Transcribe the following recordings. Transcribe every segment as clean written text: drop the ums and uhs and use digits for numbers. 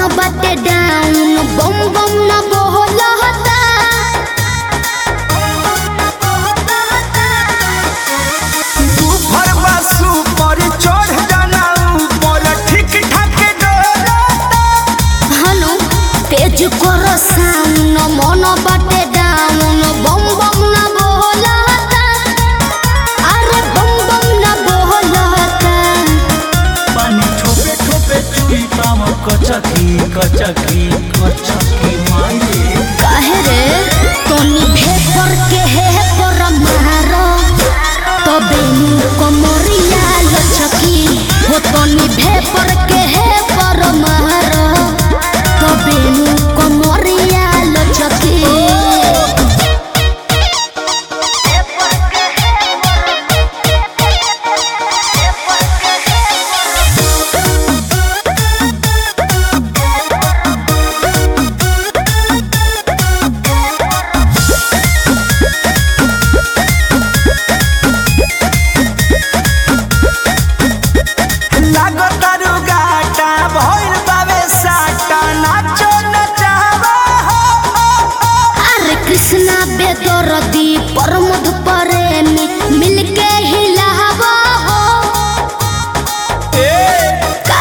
बाटे डाउन बम बम ना बोलता तू भरवा सुपर चढ़ जाना ऊपर ठीक ठाक डोलता हनु तेज कर साउन मन बाटे डाउन बम बम ना बोलता अरे बम बम ना बोलता पानी ठोपे ठोपे चुई पाम कचकी कचकी कचकी माये काहे रे तोनी भेपर के है पर मारो तबे नु कमरिया लचकी हो तोनी भेपर के है पर मारो तबे नु कमरिया लचकी लागतारू गाटा भइल बावे साटा नाचो नचावा अरे कृष्णा बेदरदी परमध प्रेमी मिलके हिलावा हो का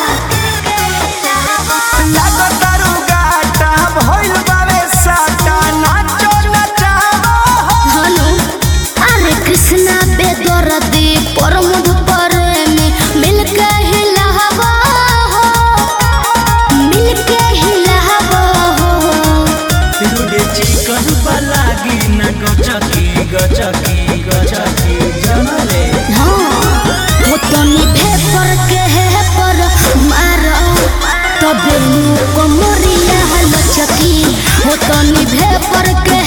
लागतारू गाटा भइल बावे साटा नाचो नचावा हनु अरे कृष्णा बेदरदी परमध प्रेमी मिलके हिलावा हो मिलके हिलावा हो रोडे चिकन लागी न गचकी गचकी गचकी जनले हाँ हो तनी भेपर के है पर मारो तबे नु कमरिया लचकी हो तनी भेपर के